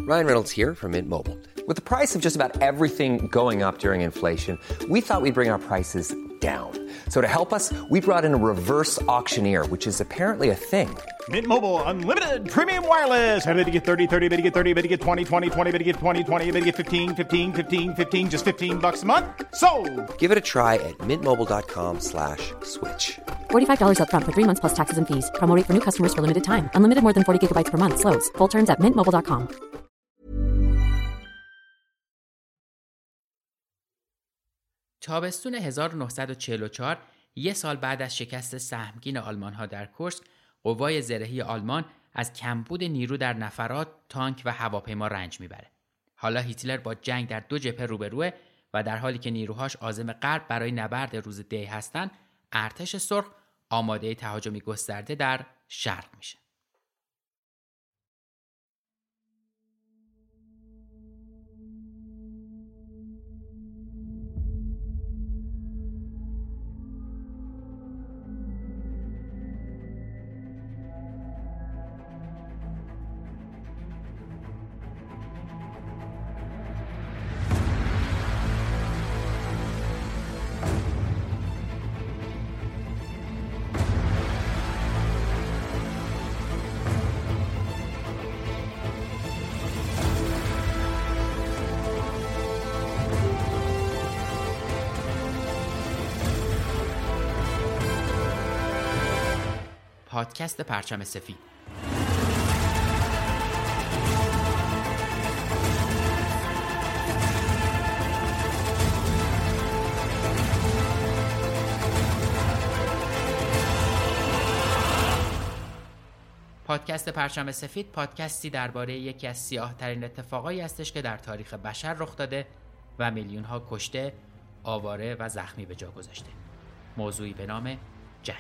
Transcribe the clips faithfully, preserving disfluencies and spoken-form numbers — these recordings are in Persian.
Ryan Reynolds here from Mint Mobile. With the price of just about everything going up during inflation, we thought we'd bring our prices down. So to help us, we brought in a reverse auctioneer, which is apparently a thing. Mint Mobile Unlimited Premium Wireless. How to get thirty, thirty, how to get thirty, how to get twenty, twenty, twenty, how to get twenty, twenty, how to get fifteen, fifteen, fifteen, fifteen, just fifteen bucks a month? Sold! Give it a try at mintmobile.com slash switch. forty-five dollars up front for three months plus taxes and fees. Promo rate for new customers for limited time. Unlimited more than forty gigabytes per month. Slows full terms at mint mobile dot com. تابستون هزار و نهصد و چهل و چهار، یک سال بعد از شکست سهمگین آلمان‌ها در کرسک، قوای زرهی آلمان از کمبود نیرو در نفرات، تانک و هواپیما رنج میبره. حالا هیتلر با جنگ در دو جبهه روبروه و در حالی که نیروهاش عازم غرب برای نبرد روز دی هستن، ارتش سرخ آماده تهاجمی گسترده در شرق میشه. پادکست پرچم سفید. پادکست پرچم سفید پادکستی درباره یکی از سیاه‌ترین اتفاقایی هستش که در تاریخ بشر رخ داده و میلیون‌ها کشته، آواره و زخمی به جا گذاشته. موضوعی به نام جنگ.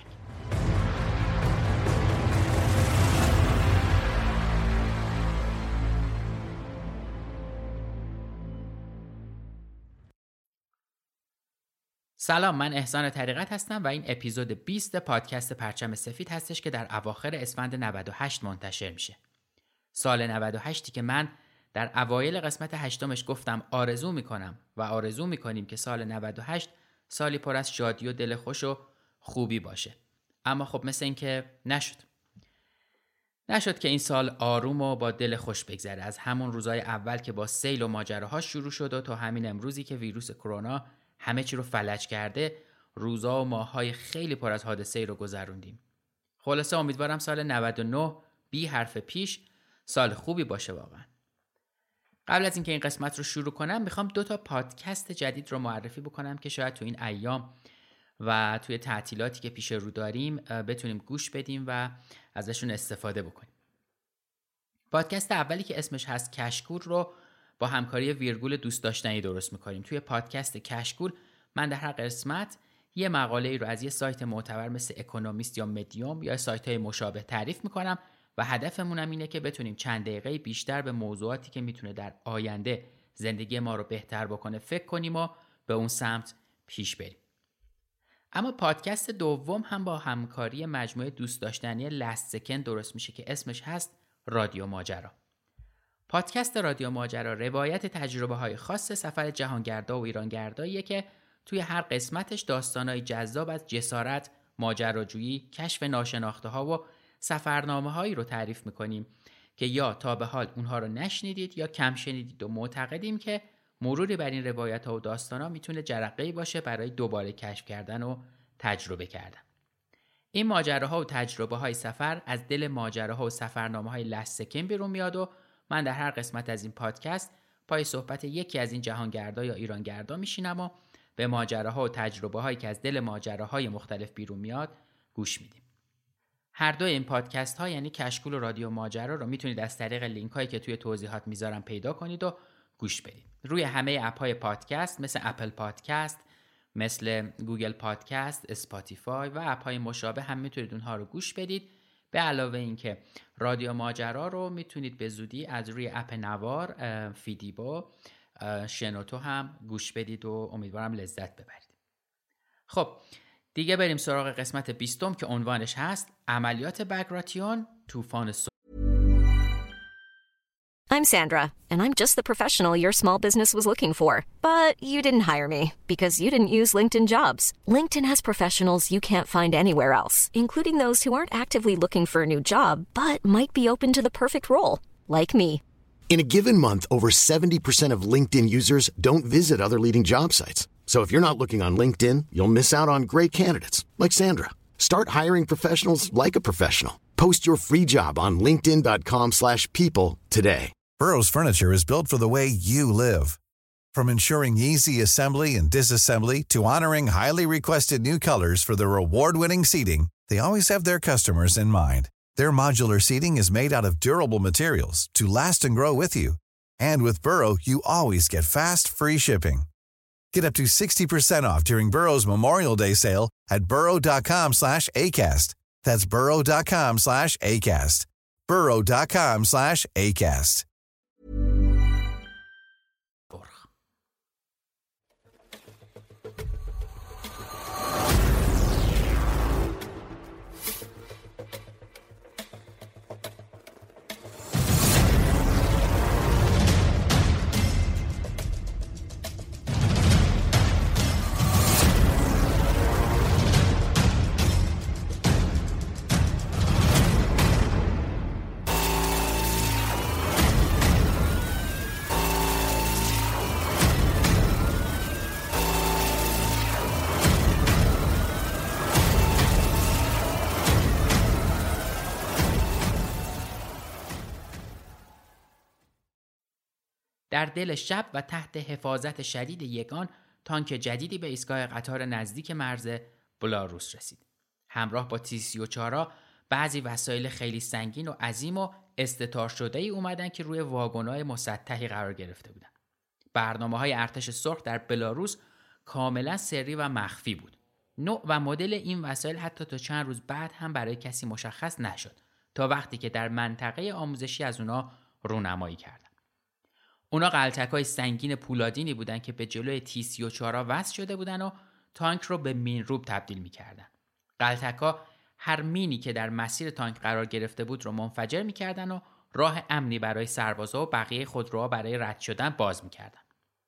سلام، من احسان طریقت هستم و این اپیزود بیست پادکست پرچم سفید هستش که در اواخر اسفند نود و هشت منتشر میشه. سال نود و هشت که من در اوایل قسمت هشتمش گفتم آرزو میکنم و آرزو میکنیم که سال نود و هشت سالی پر از شادی و دل خوش و خوبی باشه. اما خب مثل این که نشد. نشد که این سال آروم و با دل خوش بگذره. از همون روزهای اول که با سیل و ماجراها شروع شد و تا همین امروزی که ویروس کرونا همه چی رو فلج کرده، روزا و ماه‌های خیلی پر از حادثه‌ای رو گذروندیم. خلاصه امیدوارم سال نود و نه بی حرف پیش سال خوبی باشه واقعا. قبل از اینکه این قسمت رو شروع کنم میخوام دو تا پادکست جدید رو معرفی بکنم که شاید تو این ایام و توی تعطیلاتی که پیش رو داریم بتونیم گوش بدیم و ازشون استفاده بکنیم. پادکست اولی که اسمش هست کشکول رو با همکاری ویرگول دوست داشتنی درست میکنیم. توی پادکست کشکول من در هر قسمت یه مقاله ای رو از یه سایت معتبر مثل اکونومیست یا مدیوم یا سایت های مشابه تعریف میکنم و هدفمون هم اینه که بتونیم چند دقیقه بیشتر به موضوعاتی که میتونه در آینده زندگی ما رو بهتر بکنه فکر کنیم و به اون سمت پیش بریم. اما پادکست دوم هم با همکاری مجموعه دوست داشتنی لست سکند درست میشه که اسمش هست رادیو ماجرا. پادکست رادیو ماجرا روایت تجربه های خاص سفر جهانگردا و ایرانگرداییه که توی هر قسمتش داستانای جذاب از جسارت، ماجراجویی، کشف ناشناخته ها و سفرنامه هایی رو تعریف میکنیم که یا تا به حال اونها رو نشنیدید یا کم شنیدید و معتقدیم که مروری بر این روایت ها و داستان ها میتونه جرقه‌ای باشه برای دوباره کشف کردن و تجربه کردن. این ماجراها و تجربه های سفر از دل ماجراها و سفرنامه های لست سکند بیرون میاد و من در هر قسمت از این پادکست پای صحبت یکی از این جهانگردا یا ایرانگردا میشینم و به ماجراها و تجربه هایی که از دل ماجراهای مختلف بیرون میاد گوش میدیم. هر دو این پادکست ها یعنی کشکول و رادیو ماجرا رو میتونید از طریق لینک هایی که توی توضیحات میذارم پیدا کنید و گوش بدید. روی همه اپ های پادکست مثل اپل پادکست، مثل گوگل پادکست، اسپاتیفای و اپ های مشابه هم میتونید اونها رو گوش بدید. به علاوه اینکه رادیو ماجرا رو میتونید به زودی از روی اپ نوار، فیدیبو، شنوتو هم گوش بدید و امیدوارم لذت ببرید. خب دیگه بریم سراغ قسمت بیستم که عنوانش هست عملیات بگراتیون، طوفان سو... I'm Sandra, and I'm just the professional your small business was looking for. But you didn't hire me because you didn't use LinkedIn Jobs. LinkedIn has professionals you can't find anywhere else, including those who aren't actively looking for a new job, but might be open to the perfect role, like me. In a given month, over seventy percent of LinkedIn users don't visit other leading job sites. So if you're not looking on LinkedIn, you'll miss out on great candidates like Sandra. Start hiring professionals like a professional. Post your free job on linkedin dot com slash people today. Burrow's furniture is built for the way you live. From ensuring easy assembly and disassembly to honoring highly requested new colors for their award-winning seating, they always have their customers in mind. Their modular seating is made out of durable materials to last and grow with you. And with Burrow, you always get fast, free shipping. Get up to sixty percent off during Burrow's Memorial Day sale at burrow dot com slash acast. That's burrow dot com slash acast. burrow dot com slash acast. در دل شب و تحت حفاظت شدید یگان، تانک جدیدی به ایستگاه قطار نزدیک مرز بلاروس رسید. همراه با تی سی و چهار بعضی وسایل خیلی سنگین و عظیم و استتار شده ای اومدن که روی واگن‌های مسطحی قرار گرفته بودن. برنامه‌های ارتش سرخ در بلاروس کاملا سری و مخفی بود. نوع و مدل این وسایل حتی تا چند روز بعد هم برای کسی مشخص نشد، تا وقتی که در منطقه آموزشی از اونا رونمایی کردن. اونا قلتک‌های سنگین پولادینی بودن که به جلوی تی سی و چهار وصل شده بودن و تانک رو به مینروب تبدیل می‌کردن. قلتک‌ها هر مینی که در مسیر تانک قرار گرفته بود رو منفجر می‌کردن و راه امنی برای سربازا و بقیه خودروها برای رد شدن باز می‌کردن.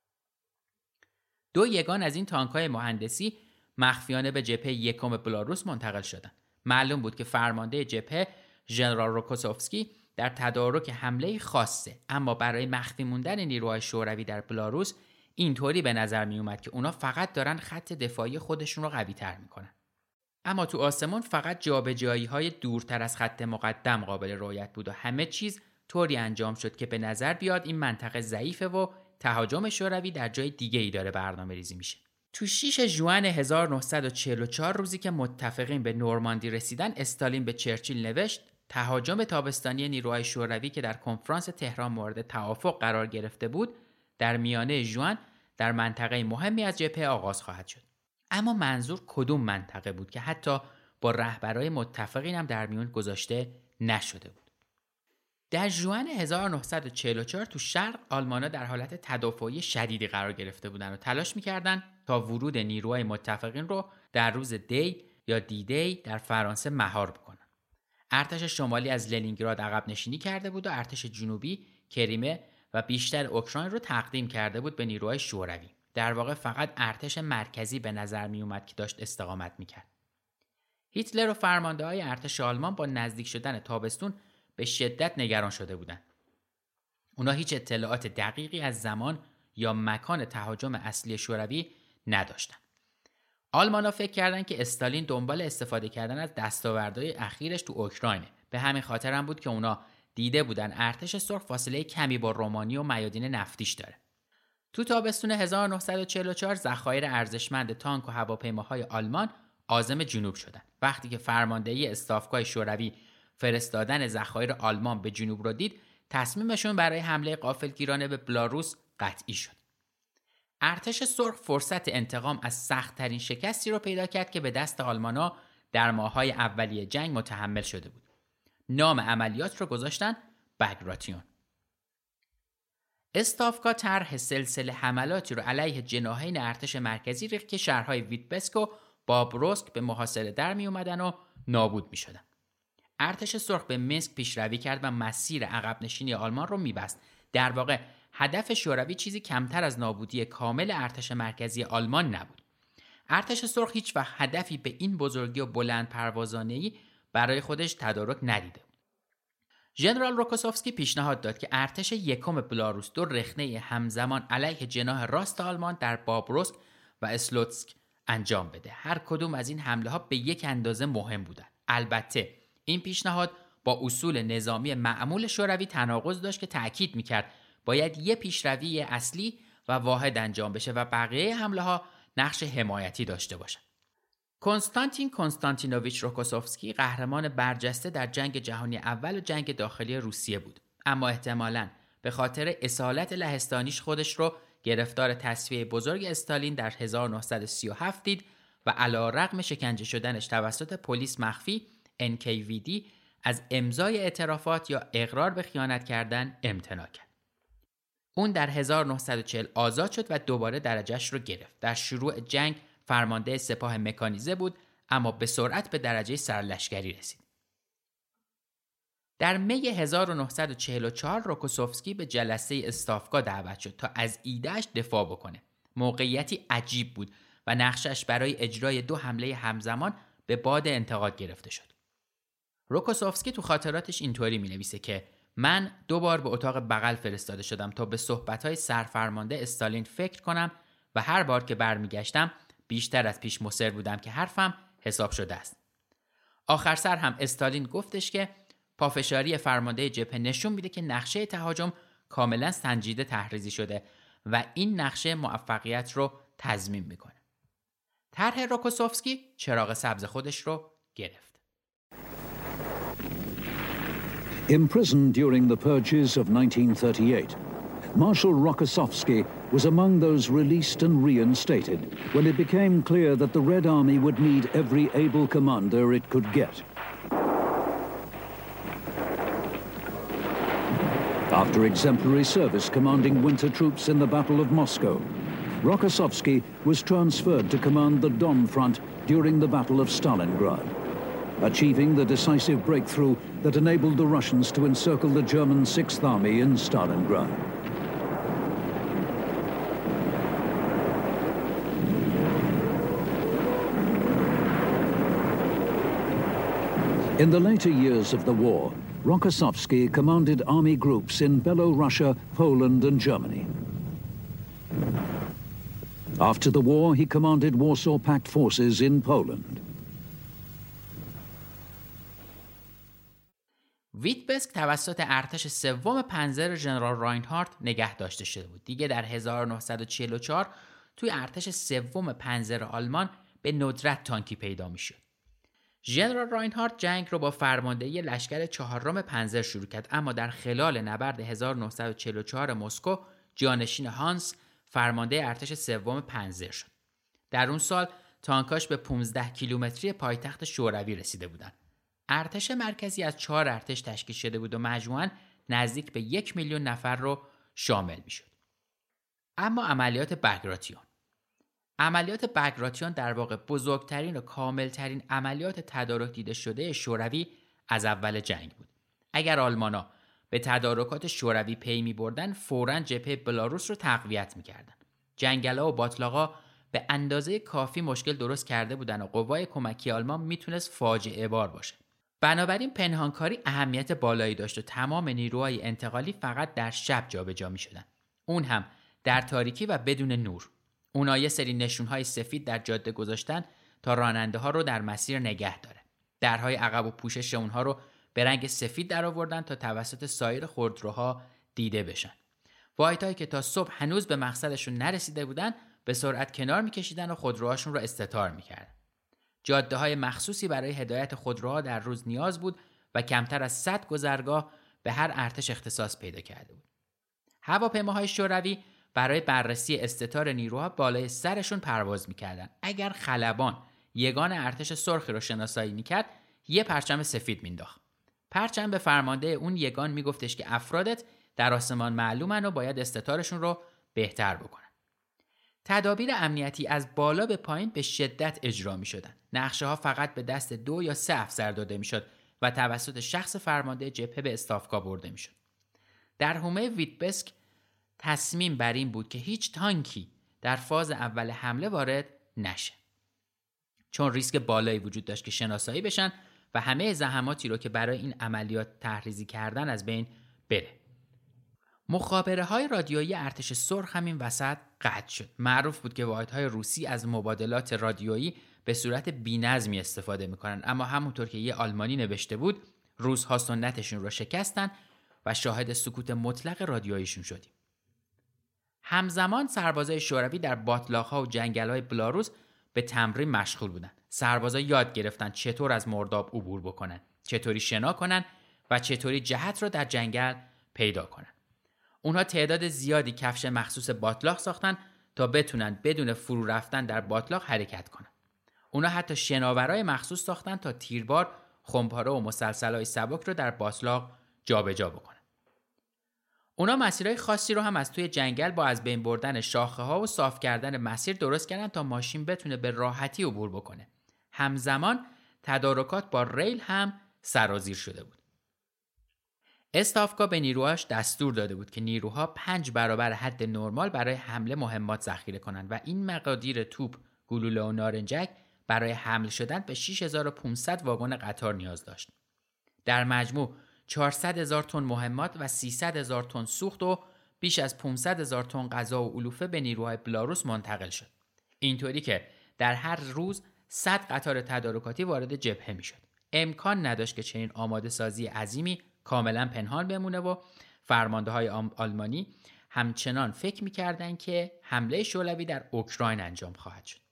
دو یگان از این تانک‌های مهندسی مخفیانه به جبهه یکم بلاروس منتقل شدند. معلوم بود که فرمانده جبهه ژنرال روکوسوفسکی در تدارک حمله خاصه، اما برای مخفی موندن نیروهای شوروی در بلاروس اینطوری به نظر می اومد که اونا فقط دارن خط دفاعی خودشون رو قوی تر میکنن. اما تو آسمون فقط جابجایی های دورتر از خط مقدم قابل رؤیت بود و همه چیز طوری انجام شد که به نظر بیاد این منطقه ضعیفه و تهاجم شوروی در جای دیگه ای داره برنامه ریزی میشه. تو شش ژوئن هزار و نهصد و چهل و چهار روزی که متفقین به نورماندی رسیدن، استالین به چرچیل نوشت تهاجم تابستانی نیروهای شوروی که در کنفرانس تهران مورد توافق قرار گرفته بود در میانه ژوئن در منطقه مهمی از جبهه آغاز خواهد شد. اما منظور کدوم منطقه بود که حتی با رهبرای متفقین هم در میون گذاشته نشده بود. در ژوئن هزار و نهصد و چهل و چهار تو شرق آلمان‌ها در حالت تدافعی شدیدی قرار گرفته بودند و تلاش می‌کردند تا ورود نیروهای متفقین رو در روز دی یا دی دی در فرانسه مهار بکنن. ارتش شمالی از لنینگراد عقب نشینی کرده بود و ارتش جنوبی کریمه و بیشتر اوکراین رو تقدیم کرده بود به نیروهای شوروی. در واقع فقط ارتش مرکزی به نظر می اومد که داشت استقامت میکرد. هیتلر و فرمانده‌های ارتش آلمان با نزدیک شدن تابستون به شدت نگران شده بودند. اونا هیچ اطلاعات دقیقی از زمان یا مکان تهاجم اصلی شوروی نداشتن. آلمان‌ها فکر کردن که استالین دنبال استفاده کردن از دستاوردهای اخیرش تو اوکراینه. به همین خاطر هم بود که اونا دیده بودن ارتش سرخ فاصله کمی با رومانی و میادین نفتیش داره. تو تابستون هزار و نهصد و چهل و چهار ذخایر ارزشمند تانک و هواپیماهای آلمان عازم جنوب شدند. وقتی که فرماندهی استافگاه شوروی فرستادن ذخایر آلمان به جنوب رو دید، تصمیمشون برای حمله غافلگیرانه به بلاروس قطعی شد. ارتش سرخ فرصت انتقام از سخت‌ترین شکستی رو پیدا کرد که به دست آلمان‌ها در ماه‌های اولیه جنگ متحمل شده بود. نام عملیات رو گذاشتن بگراتیون. استافگاه طرح سلسله حملاتی رو علیه جناحین ارتش مرکزی ریخت که شهرهای ویتبسک و بابروسک به محاصره در می اومدن و نابود می شدن. ارتش سرخ به منسک پیشروی کرد و مسیر عقب نشینی آلمان رو می‌بست. در واقع هدف شوروی چیزی کمتر از نابودی کامل ارتش مرکزی آلمان نبود. ارتش سرخ هیچ وقت هدفی به این بزرگی و بلند پروازانه‌ای برای خودش تدارک ندیده. ژنرال روکوسوفسکی پیشنهاد داد که ارتش یکم بلاروس دو رخنه همزمان علیه جناح راست آلمان در بابروسک و اسلوتسک انجام بده. هر کدوم از این حمله ها به یک اندازه مهم بودند. البته این پیشنهاد با اصول نظامی معمول شوروی تناقض داشت که تأکید میکرد باید یک پیشروی اصلی و واحد انجام بشه و بقیه حمله ها نقش حمایتی داشته باشند. کنستانتین کنستانتینوویچ روکوسوفسکی قهرمان برجسته در جنگ جهانی اول و جنگ داخلی روسیه بود، اما احتمالاً به خاطر اصالت لهستانیش خودش رو گرفتار تصفیه بزرگ استالین در هزار و نهصد و سی و هفت دید و علیرغم شکنجه شدنش توسط پلیس مخفی ان کی وی دی از امضای اعترافات یا اقرار به خیانت کردن امتناع کرد. اون در هزار و نهصد و چهل آزاد شد و دوباره درجهش رو گرفت. در شروع جنگ فرمانده سپاه مکانیزه بود، اما به سرعت به درجه سرلشکری رسید. در می هزار و نهصد و چهل و چهار روکوسوفسکی به جلسه استافگاه دعوت شد تا از ایدهش دفاع بکنه. موقعیتی عجیب بود و نقشش برای اجرای دو حمله همزمان به باد انتقاد گرفته شد. روکوسوفسکی تو خاطراتش اینطوری می‌نویسه که من دو بار به اتاق بغل فرستاده شدم تا به صحبت‌های سرفرمانده استالین فکر کنم و هر بار که برمیگشتم بیشتر از پیش مصر بودم که حرفم حساب شده است. آخر سر هم استالین گفتش که پافشاری فرمانده جبهه نشون میده که نقشه تهاجم کاملا سنجیده تحریزی شده و این نقشه موفقیت رو تضمین میکنه. طرح روکوسوفسکی چراغ سبز خودش رو گرفت. Imprisoned during the purges of nineteen thirty-eight, Marshal Rokossovsky was among those released and reinstated when it became clear that the Red Army would need every able commander it could get. After exemplary service commanding winter troops in the Battle of Moscow, Rokossovsky was transferred to command the Don Front during the Battle of Stalingrad, achieving the decisive breakthrough that enabled the Russians to encircle the German Sixth Army in Stalingrad. In the later years of the war, Rokossovsky commanded army groups in Belorussia, Poland and Germany. After the war, he commanded Warsaw Pact forces in Poland. ویتبسک توسط ارتش سوم پنزر ژنرال راینهارت نگه داشته شده بود. دیگه در هزار و نهصد و چهل و چهار توی ارتش سوم پنزر آلمان به ندرت تانکی پیدا میشد. ژنرال راینهارت جنگ رو با فرماندهی لشکر چهارم پنزر شروع کرد، اما در خلال نبرد هزار و نهصد و چهل و چهار مسکو جانشین هانس فرمانده ارتش سوم پنزر شد. در اون سال تانکاش به پانزده کیلومتری پایتخت شوروی رسیده بودند. ارتش مرکزی از چهار ارتش تشکیل شده بود و مجموعاً نزدیک به یک میلیون نفر رو شامل میشد. اما عملیات بگراتیون عملیات بگراتیون در واقع بزرگترین و کاملترین عملیات تدارک دیده شده شوروی از اول جنگ بود. اگر آلمانا به تدارکات شوروی پی می بردن، فوراً جبهه بلاروس رو تقویت می کردن. جنگلا و باطلاقا به اندازه کافی مشکل درست کرده بودن و قوای کمکی آلمان میتونست فاجعه بار باشه. بنابراین پنهانکاری اهمیت بالایی داشت و تمام نیروهای انتقالی فقط در شب جابجا می شدن. اون هم در تاریکی و بدون نور. اونا یه سری نشونهای سفید در جاده گذاشتن تا راننده ها رو در مسیر نگه داره. درهای عقب و پوشش اونها رو به رنگ سفید در آوردن تا توسط سایر خودروها دیده بشن. واحدهایی که تا صبح هنوز به مقصدشون نرسیده بودن به سرعت کنار میکشیدن و خودروهاشون رو استتار میکردن. جاده‌های مخصوصی برای هدایت خودروها در روز نیاز بود و کمتر از صد گذرگاه به هر ارتش اختصاص پیدا کرده بود. هواپیماهای شوروی برای بررسی استتار نیروها بالای سرشون پرواز میکردن. اگر خلبان یگان ارتش سرخی رو شناسایی میکرد، یه پرچم سفید مینداخت. پرچم به فرمانده اون یگان میگفتش که افرادت در آسمان معلومن و باید استتارشون رو بهتر بکنن. تدابیر امنیتی از بالا به پایین به شدت اجرا می شدن. نقشه ها فقط به دست دو یا سه افسر داده می شد و توسط شخص فرمانده جبهه به استافکا برده میشد. در حومه ویتبسک تصمیم بر این بود که هیچ تانکی در فاز اول حمله وارد نشه، چون ریسک بالایی وجود داشت که شناسایی بشن و همه زحماتی رو که برای این عملیات تحریزی کردن از بین بره. مخابره های رادیویی ارتش سرخ همین وسط قطع شد. معروف بود که واحدهای روسی از مبادلات رادیویی به صورت بی‌نظمی استفاده میکنن، اما همونطور که یه آلمانی نوشته بود، روس‌ها سنتشون رو شکستن و شاهد سکوت مطلق رادیوییشون شدیم. همزمان سربازای شوروی در باتلاق‌ها و جنگل‌های بلاروس به تمرین مشغول بودن. سربازا یاد گرفتن چطور از مرداب عبور بکنن، چطوری شنا کنن و چطوری جهت رو در جنگل پیدا کنن. اونها تعداد زیادی کفش مخصوص باتلاق ساختن تا بتونن بدون فرو رفتن در باتلاق حرکت کنن. اونها حتی شناورای مخصوص ساختن تا تیربار، خمپاره و مسلسل‌های سبک رو در باتلاق جابجا بکنن. اونا مسیرهای خاصی رو هم از توی جنگل با از بین بردن شاخه ها و صاف کردن مسیر درست کردن تا ماشین بتونه به راحتی عبور بکنه. همزمان تدارکات با ریل هم سرازیر شده بود. استافکا به نیروهاش دستور داده بود که نیروها پنج برابر حد نرمال برای حمله مهمات ذخیره کنن و این مقادیر توپ، گلوله و نارنجک برای حمل شدن به شش هزار و پانصد واگن قطار نیاز داشت. در مجموع چهارصد هزار تن مهمات و سیصد هزار تن سوخت و بیش از پانصد هزار تن غذا و علوفه به نیروهای بلاروس منتقل شد. اینطوری که در هر روز صد قطار تدارکاتی وارد جبهه می شد. امکان نداشت که چنین آماده سازی عظیمی کاملا پنهان بمونه و فرمانده های آلمانی همچنان فکر می کردن که حمله شوروی در اوکراین انجام خواهد شد.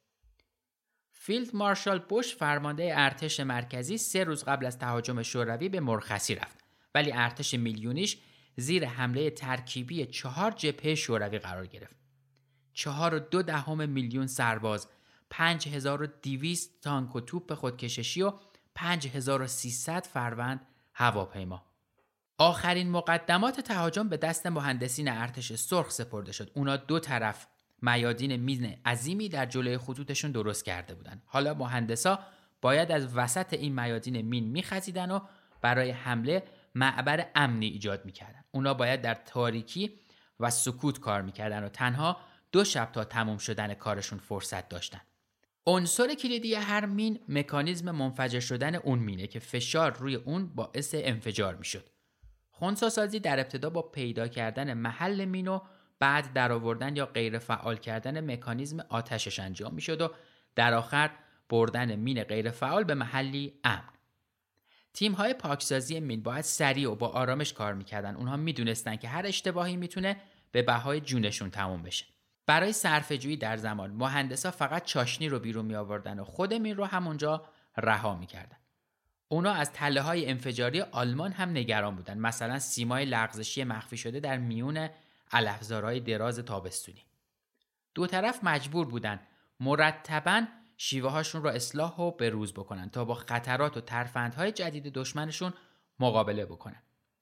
فیلد مارشال بوش فرمانده ارتش مرکزی سه روز قبل از تهاجم شوروی به مرخصی رفت، ولی ارتش میلیونیش زیر حمله ترکیبی چهار جبهه شوروی قرار گرفت. چهار و دو دهم میلیون سرباز، پنج هزار و دویست تانک و توپ خودکششی و پنج هزار و سیصد فروند هواپیما. آخرین مقدمات تهاجم به دست مهندسین ارتش سرخ سپرده شد. اونا دو طرف میادین مین عظیمی در جلوی خطوطشون درست کرده بودن. حالا مهندسا باید از وسط این میادین مین میخزیدن و برای حمله معبر امنی ایجاد میکردن. اونا باید در تاریکی و سکوت کار میکردن و تنها دو شب تا تموم شدن کارشون فرصت داشتن. عنصر کلیدی هر مین مکانیزم منفجر شدن اون مینه که فشار روی اون باعث انفجار میشد. خنثی سازی در ابتدا با پیدا کردن محل مین و بعد درآوردن یا غیر فعال کردن مکانیزم آتشش انجام میشد و در آخر بردن مین غیر فعال به محلی امن. تیم‌های پاکسازی مین باید سریع و با آرامش کار میکردن. اونها میدونستن که هر اشتباهی میتونه به بهای جونشون تموم بشه. برای صرفه‌جویی در زمان مهندسا فقط چاشنی رو بیرون می آوردن و خود مین رو همونجا رها میکردن. اونا از تله‌های انفجاری آلمان هم نگران بودن، مثلا سیمای لغزشی مخفی شده در میون علفزارهای دراز تابستونی. دو طرف مجبور بودن مرتباً شیوه هاشون رو اصلاح و بروز بکنن تا با خطرات و ترفندهای جدید دشمنشون مقابله بکنن.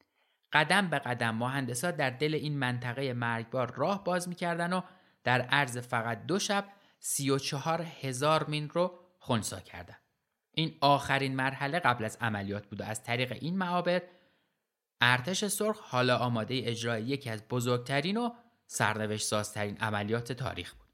قدم به قدم مهندسا در دل این منطقه مرگبار راه باز میکردن و در عرض فقط دو شب سی و چهار هزار مین رو خنثی کردن. این آخرین مرحله قبل از عملیات بود و از طریق این معابر ارتش سرخ حالا آماده اجرای یکی از بزرگترین و سرنوشت سازترین عملیات تاریخ بود.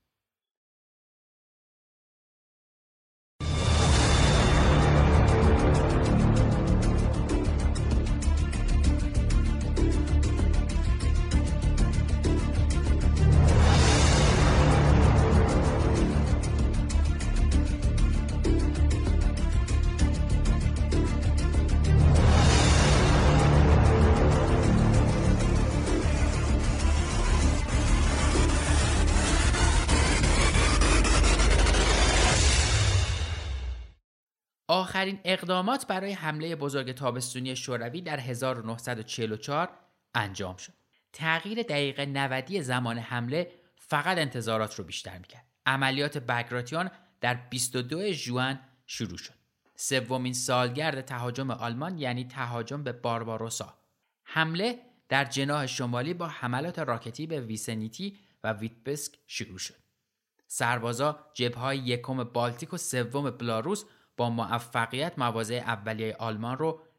آخرین اقدامات برای حمله بزرگ تابستونی شوروی در هزار و نهصد و چهل و چهار انجام شد. تغییر دقیقه نودی زمان حمله فقط انتظارات رو بیشتر میکرد. عملیات بگراتیون در بیست و دو ژوئن شروع شد. سومین سالگرد تهاجم آلمان، یعنی تهاجم به بارباروسا. حمله در جناح شمالی با حملات راکتی به ویسنیتی و ویتبسک شروع شد. سربازا جبهه‌های یکم بالتیک و سوم بلاروس با موفقیت مواضع اولیه آلمان رو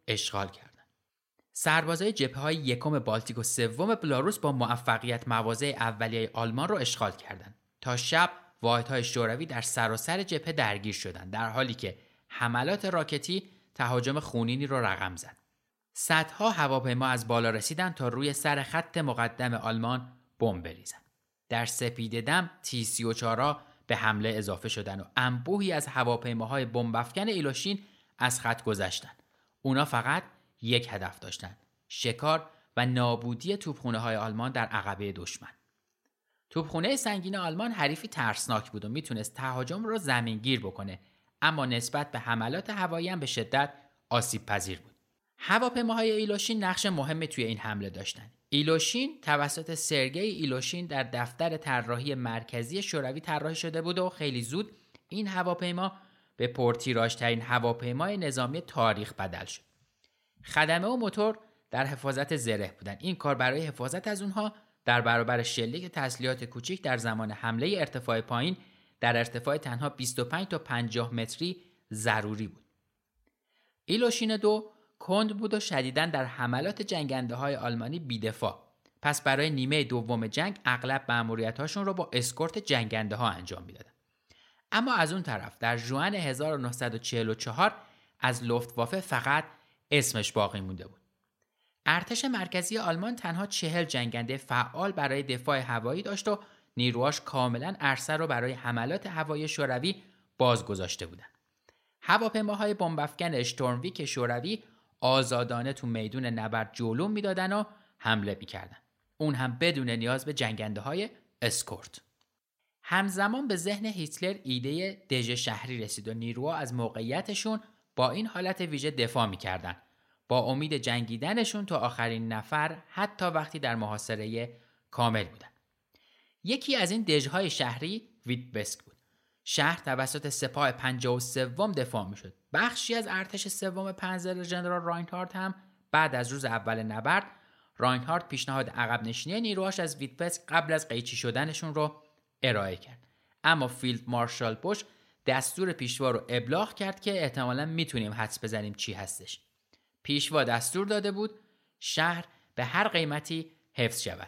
اشغال کردند. سربازای جبهه‌های یکم بالتیک و سوم بلاروس با موفقیت مواضع اولیه آلمان رو اشغال کردند. تا شب واحدهای شوروی در سراسر جبهه درگیر شدند، در حالی که حملات راکتی تهاجم خونینی رو رقم زد. صدها هواپیما از بالا رسیدند تا روی سر خط مقدم آلمان بمب بریزند. در سپیده دم تی سی و چهار به حمله اضافه شدند و انبوهی از هواپیماهای بمب افکن ایلوشین از خط گذشتند. اونا فقط یک هدف داشتند: شکار و نابودی توپخونه‌های آلمان در عقبه دشمن. توپخونه سنگین آلمان حریفی ترسناک بود و میتونست تهاجم رو زمینگیر بکنه، اما نسبت به حملات هوایی هم به شدت آسیب پذیر بود. هواپیماهای ایلوشین نقش مهمی توی این حمله داشتن. ایلوشین توسط سرگئی ایلوشین در دفتر طراحی مرکزی شوروی طراحی شده بود و خیلی زود این هواپیما به پرتیراژترین هواپیمای نظامی تاریخ بدل شد. خدمه و موتور در حفاظت زره بودن. این کار برای حفاظت از اونها در برابر شلیک تسلیحات کوچیک در زمان حمله ارتفاع پایین در ارتفاع تنها بیست و پنج تا پنجاه متری ضروری بود. ایلوشین دو کند بود و شدیداً در حملات جنگنده های آلمانی بی‌دفاع. پس برای نیمه دوم جنگ اغلب مأموریت‌هاشون رو با اسکورت جنگنده ها انجام میدادن. اما از اون طرف در ژوئن هزار و نهصد و چهل و چهار از لوفتوافه فقط اسمش باقی مونده بود. ارتش مرکزی آلمان تنها چهل جنگنده فعال برای دفاع هوایی داشت و نیروهاش کاملا عرصه رو برای حملات هوایی شوروی باز گذاشته بودند. هواپیماهای بمب افکن اشتورمویک شوروی آزادانه تو میدون نبرد جلو میدادن و حمله میکردن، اون هم بدون نیاز به جنگنده های اسکورت. همزمان به ذهن هیتلر ایده دژ شهری رسید و نیروها از موقعیتشون با این حالت ویژه دفاع میکردن، با امید جنگیدنشون تا آخرین نفر، حتی وقتی در محاصره کامل بودن. یکی از این دژهای شهری ویتبسک بود. شهر توسط سپاه پنجاه و سوم دفاع میشد. بخشی از ارتش سوم پنزر ژنرال راینهارد هم بعد از روز اول نبرد، راینهارد پیشنهاد عقب نشینی نیروهاش از ویتبسک قبل از قیچی شدنشون رو ارائه کرد. اما فیلد مارشال بوش دستور پیشوا رو ابلاغ کرد که احتمالاً میتونیم حدس بزنیم چی هستش. پیشوا دستور داده بود شهر به هر قیمتی حفظ شود.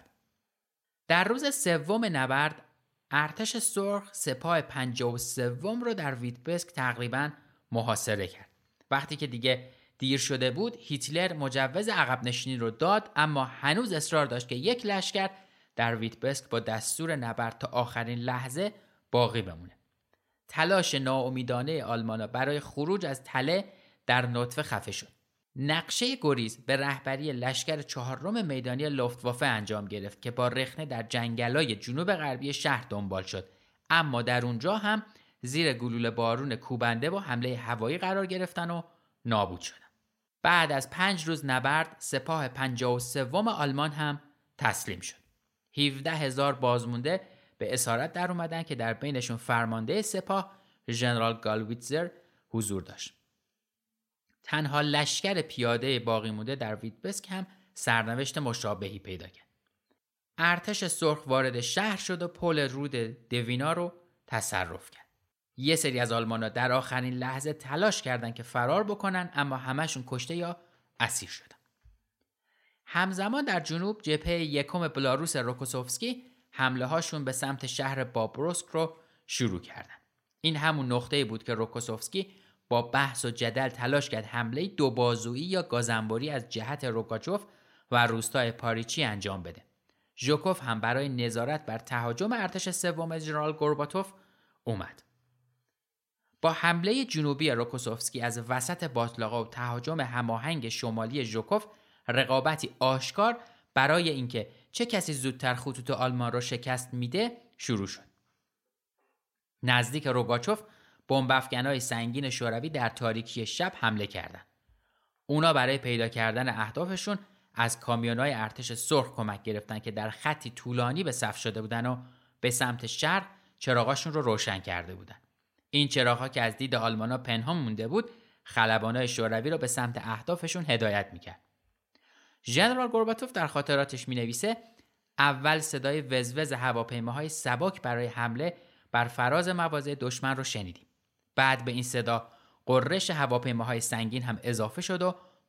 در روز سوم نبرد ارتش سرخ سپاه پنجاه و سوم رو در ویتبسک تقریباً محاصره کرد. وقتی که دیگه دیر شده بود، هیتلر مجوز عقب نشینی رو داد، اما هنوز اصرار داشت که یک لشکر در ویتبسک با دستور نبرد تا آخرین لحظه باقی بمونه. تلاش ناامیدانه آلمان‌ها برای خروج از تله در نطفه خفه شد. نقشه گریز به رهبری لشکر چهارم میدانی لوفتوافه انجام گرفت که با رخنه در جنگلای جنوب غربی شهر دنبال شد، اما در اونجا هم زیر گلوله بارون کوبنده و حمله هوایی قرار گرفتن و نابود شدن. بعد از پنج روز نبرد سپاه پنجاه و سوم آلمان هم تسلیم شد. هفده هزار بازمونده به اسارت در اومدن که در بینشون فرمانده سپاه ژنرال گالویتزر حضور داشت. تنها لشکر پیاده باقی مونده در ویتبسک هم سرنوشت مشابهی پیدا کرد. ارتش سرخ وارد شهر شد و پل رود دوینا رو تصرف کرد. یه سری از آلمان‌ها در آخرین لحظه تلاش کردند که فرار بکنن، اما همشون کشته یا اسیر شدن. همزمان در جنوب جبهه یکم بلاروس روکوسوفسکی حمله هاشون به سمت شهر بابروسک رو شروع کردن. این همون نقطه‌ای بود که روکوسوفسکی با بحث و جدل تلاش کرد حمله دو بازویی یا گازنباری از جهت روگاچوف و روستای پاریچی انجام بده. ژوکوف هم برای نظارت بر تهاجم ارتش سوم ژنرال گورباتوف اومد. با حمله جنوبی روکوسوفسکی از وسط باطلاقا و تهاجم هماهنگ شمالی ژوکوف، رقابتی آشکار برای اینکه چه کسی زودتر خطوط آلمان را شکست میده شروع شد. نزدیک روگاچوف بمب افکن‌های سنگین شوروی در تاریکی شب حمله کردند. اونا برای پیدا کردن اهدافشون از کامیون‌های ارتش سرخ کمک گرفتن که در خطی طولانی به صف شده بودن و به سمت شرق چراغاشون رو روشن کرده بودن. این چراغ‌ها که از دید آلمان‌ها پنهان مونده بود، خلبانای شوروی رو به سمت اهدافشون هدایت می‌کرد. ژنرال گورباتوف در خاطراتش می‌نویسه اول صدای وزوز هواپیماهای سبک برای حمله بر فراز مواضع دشمن رو شنیدیم. بعد به این صدا قررش هواپیماهای سنگین هم اضافه شد و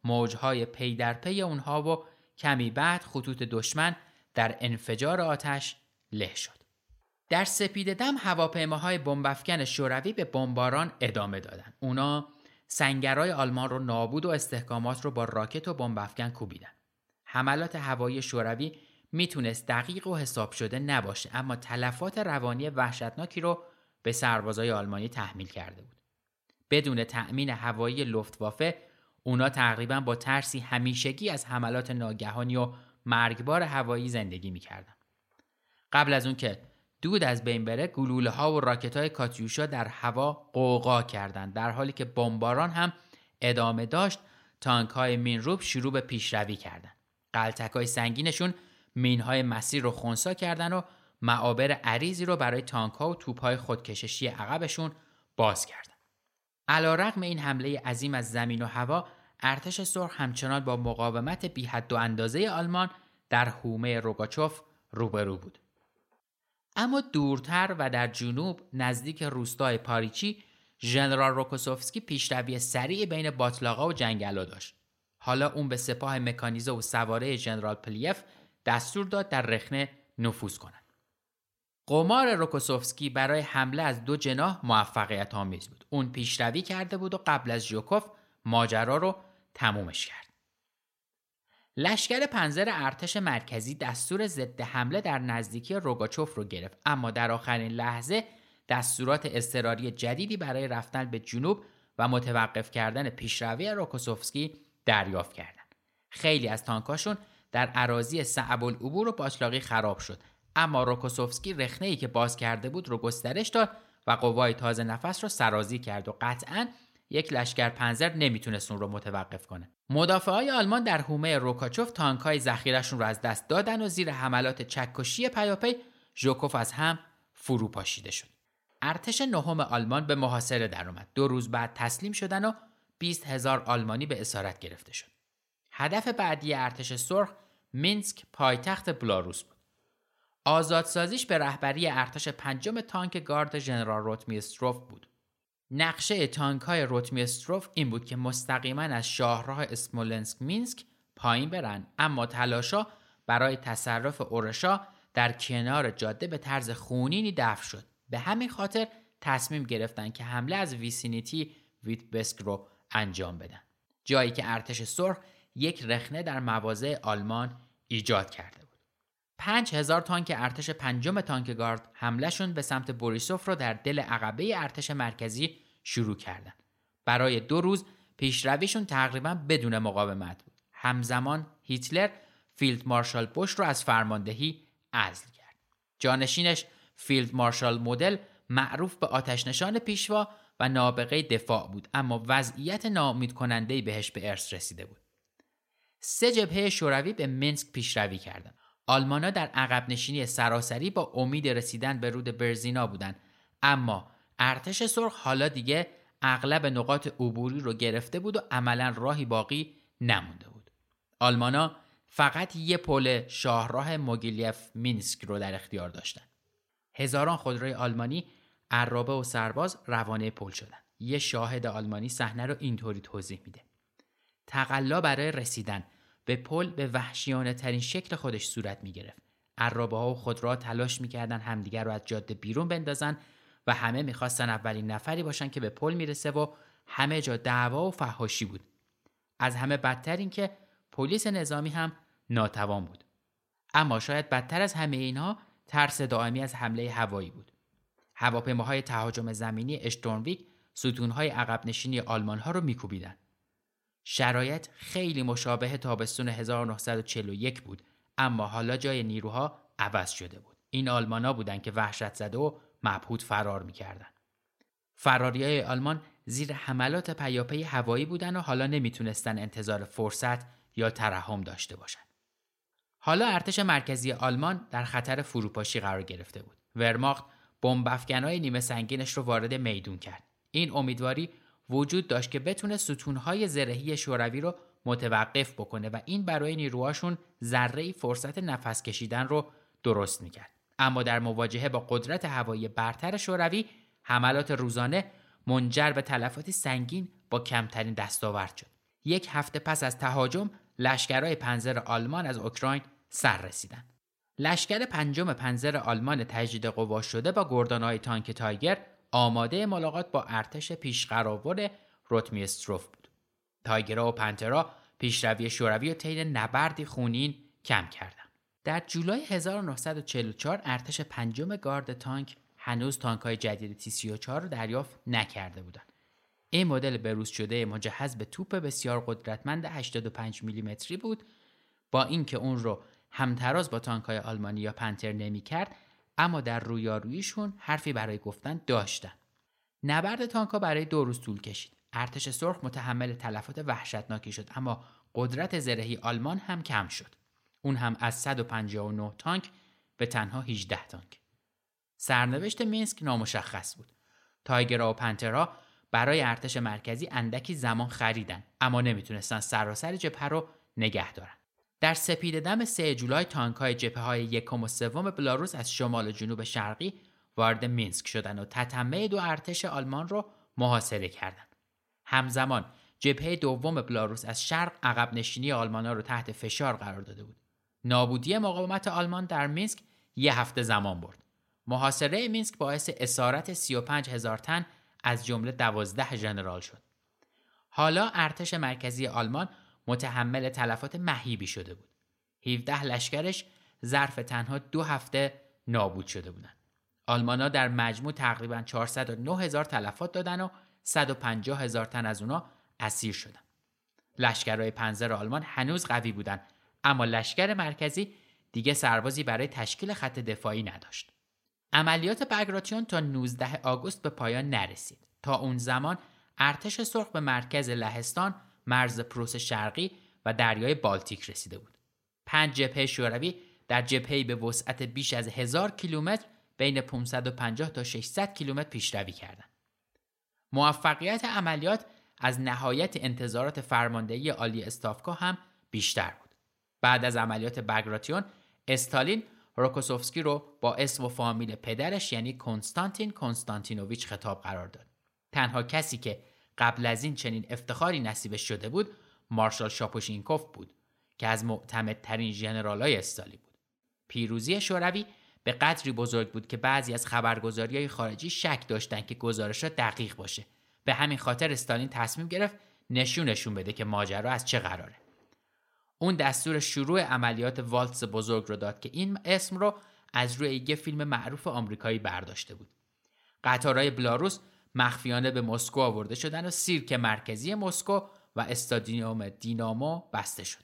موجهای پی در پی اونها و کمی بعد خطوط دشمن در انفجار آتش له شد. در سپیده‌دم هواپیماهای بمب‌افکن شوروی به بمباران ادامه دادن. اونا سنگرهای آلمان رو نابود و استحکامات رو با راکت و بمب‌افکن کوبیدن. حملات هوایی شوروی میتونست دقیق و حساب شده نباشه، اما تلفات روانی وحشتناکی رو به سربازای آلمانی تحمیل کرده بود. بدون تأمین هوایی لوفتوافه اونا تقریباً با ترسی همیشگی از حملات ناگهانی و مرگبار هوایی زندگی میکردن. قبل از اون که دود از بین بره، گلوله ها و راکت های کاتیوشا در هوا قوقا کردند، در حالی که بمباران هم ادامه داشت. تانک های مینروب شروع به پیشروی کردند. قلتک های سنگینشون مین های مسیر رو خنثی کردن و معابر عریضی رو برای تانک ها و توپ های خودکششی عقبشون باز کردن. علیرغم این حمله عظیم از زمین و هوا، ارتش سرخ همچنان با مقاومت بی حد و اندازه آلمان در حومه روگاچوف روبرو بود. اما دورتر و در جنوب نزدیک روستای پاریچی، ژنرال روکوسوفسکی پیشروی سریع بین باتلاقا و جنگلا داشت. حالا اون به سپاه مکانیزه و سواره ژنرال پلیف دستور داد در رخنه نفوذ کنند. قمار روکوسوفسکی برای حمله از دو جناح موفقیت آمیز بود. اون پیشروی کرده بود و قبل از ژوکوف ماجرا رو تمومش کرد. لشکر پنزر ارتش مرکزی دستور ضد حمله در نزدیکی روگاچوف رو گرفت، اما در آخرین لحظه دستورات اضطراری جدیدی برای رفتن به جنوب و متوقف کردن پیشروی روکوسوفسکی دریافت کردند. خیلی از تانکاشون در اراضی صعب العبور و باطلاقی خراب شد، اما روکوسوفسکی رخنه‌ای که باز کرده بود رو گسترش داد و قوای تازه نفس رو سرازی کرد و قطعاً یک لشکر پنزر نمیتونست اون رو متوقف کنه. مدافعای آلمان در حومه روکاچوف تانک‌های ذخیره‌شون رو از دست دادن و زیر حملات چکشی پیاپی ژوکوف از هم فرو پاشیده شد. ارتش نهم آلمان به محاصره درآمد. دو روز بعد تسلیم شدن و بیست هزار آلمانی به اسارت گرفته شد. هدف بعدی ارتش سرخ مینسک پایتخت بلاروس بود. آزادسازیش به رهبری ارتش پنجم تانک گارد ژنرال روتمیستروف بود. نقشه تانک‌های روتمیستروف این بود که مستقیما از شاهراه اسمولنسک مینسک پایین برن، اما تلاشا برای تصرف اورشا در کنار جاده به طرز خونینی دفع شد. به همین خاطر تصمیم گرفتن که حمله از ویسینیتی ویتبسک رو انجام بدن، جایی که ارتش سرخ یک رخنه در مواضع آلمان ایجاد کرده بود. پنج هزار تانک ارتش پنجم تانک گارد حملهشون به سمت بوریسوف رو در دل عقبه ارتش مرکزی شروع کردن. برای دو روز پیشرویشون تقریبا بدون مقاومت بود. همزمان هیتلر فیلد مارشال بوش رو از فرماندهی عزل کرد. جانشینش فیلد مارشال مدل معروف به آتش نشان پیشوا و نابغه دفاع بود، اما وضعیت ناامید کننده‌ای بهش به ارث رسیده بود. سه جبهه شوروی به مینسک پیشروی کردند. آلمان‌ها در عقب نشینی سراسری با امید رسیدن به رود برزینا بودند، اما ارتش سرخ حالا دیگه اغلب نقاط عبوری رو گرفته بود و عملاً راهی باقی نمونده بود. آلمان‌ها فقط یه پل شاهراه موگیلیف مینسک رو در اختیار داشتند. هزاران خودروی آلمانی، عرابه و سرباز روانه پل شدند. یه شاهد آلمانی صحنه رو اینطوری توضیح میده: تقلا برای رسیدن به پل به وحشیانه ترین شکل خودش صورت می گرفت. عرابه ها و خودروها تلاش می کردن همدیگر رو از جاده بیرون بندازن و همه می خواستن اولین نفری باشن که به پل می رسه و همه جا دعوا و فحاشی بود. از همه بدتر این که پلیس نظامی هم ناتوان بود. اما شاید بدتر از همه اینها ترس دائمی از حمله هوایی بود. هواپیماهای تهاجم زمینی اشتورمویک ستونهای عقب نشینی آلمان ها رو می کوبیدن. شرایط خیلی مشابه تابستون هزار و نهصد و چهل و یک بود، اما حالا جای نیروها عوض شده بود. این آلمانا بودن که وحشت زده و مبهوت فرار می‌کردن. فراریای آلمان زیر حملات پیاپی هوایی بودن و حالا نمیتونستن انتظار فرصت یا ترحم داشته باشن. حالا ارتش مرکزی آلمان در خطر فروپاشی قرار گرفته بود. ورماخت بمب‌افکن‌های نیمه سنگینش رو وارد میدون کرد. این امیدواری وجود داشت که بتونه ستونهای زرهی شوروی رو متوقف بکنه و این برای نیروهاشون ذره‌ای فرصت نفس کشیدن رو درست میکرد. اما در مواجهه با قدرت هوایی برتر شوروی، حملات روزانه منجر به تلفات سنگین با کمترین دستاورد شد. یک هفته پس از تهاجم لشکرهای پنزر آلمان از اوکراین سر رسیدند. لشکر پنجم پنزر آلمان تجدید قوا شده با گردانهای تانک تایگر آماده ملاقات با ارتش پیشقراور روتمیستروف بود. تایگرها و پنترها پیشروی شوروی و طی نبردی خونین کم کردند. در جولای هزار و نهصد و چهل و چهار ارتش پنجم گارد تانک هنوز تانک‌های جدید تی سی و چهار رو دریافت نکرده بودند. این مدل بروز شده مجهز به توپ بسیار قدرتمند هشتاد و پنج میلیمتری بود. با اینکه اون رو همتراز با تانک‌های آلمانی یا پنتر نمی‌کرد، اما در رویاروییشون حرفی برای گفتن داشتن. نبرد تانک‌ها برای دو روز طول کشید. ارتش سرخ متحمل تلفات وحشتناکی شد، اما قدرت زرهی آلمان هم کم شد. اون هم از صد و پنجاه و نه تانک به تنها هجده تانک. سرنوشت مینسک نامشخص بود. تایگرها و پنترها برای ارتش مرکزی اندکی زمان خریدن، اما نمیتونستن سراسر جبهه رو نگه دارن. در سپیده‌دم سوم جولای تانک‌های جبهه‌های یکم و سوم بلاروس از شمال و جنوب شرقی وارد مینسک شدند و تتمه دو ارتش آلمان رو محاصره کردند. همزمان جبهه دوم بلاروس از شرق عقب نشینی آلمان‌ها رو تحت فشار قرار داده بود. نابودی مقاومت آلمان در مینسک یک هفته زمان برد. محاصره مینسک باعث اسارت سی و پنج هزار تن از جمله دوازده ژنرال شد. حالا ارتش مرکزی آلمان متحمل تلفات مهیبی شده بود. هفده لشکرش ظرف تنها دو هفته نابود شده بودند. آلمان‌ها در مجموع تقریباً چهارصد و نه هزار تلفات دادن و صد و پنجاه هزار تن از اونا اسیر شدند. لشکرهای پنزر آلمان هنوز قوی بودند، اما لشکر مرکزی دیگه سربازی برای تشکیل خط دفاعی نداشت. عملیات بگراتیون تا نوزدهم آگوست به پایان نرسید. تا اون زمان ارتش سرخ به مرکز لهستان، مرز پروس شرقی و دریای بالتیک رسیده بود. پنج جبهه شوروی در جبهه‌ای به وسعت بیش از هزار کیلومتر بین پانصد و پنجاه تا ششصد کیلومتر پیشروی کردند. موفقیت عملیات از نهایت انتظارات فرماندهی عالی استافکا هم بیشتر بود. بعد از عملیات بگراتیون، استالین روکوسوفسکی رو با اسم و فامیل پدرش یعنی کنستانتین کنستانتینوویچ خطاب قرار داد. تنها کسی که قبل از این چنین افتخاری نصیبش شده بود مارشال شاپوشینکوف بود که از معتمدترین ژنرال‌های استالین بود. پیروزی شوروی به قدری بزرگ بود که بعضی از خبرگزاری‌های خارجی شک داشتند که گزارشات دقیق باشه. به همین خاطر استالین تصمیم گرفت نشونشون بده که ماجرا از چه قراره. اون دستور شروع عملیات والتز بزرگ رو داد که این اسم رو از روی یک فیلم معروف آمریکایی برداشته بود. قطارهای بلاروس مخفیانه به مسکو آورده شدن و سیرک مرکزی مسکو و استادیوم دینامو بسته شد.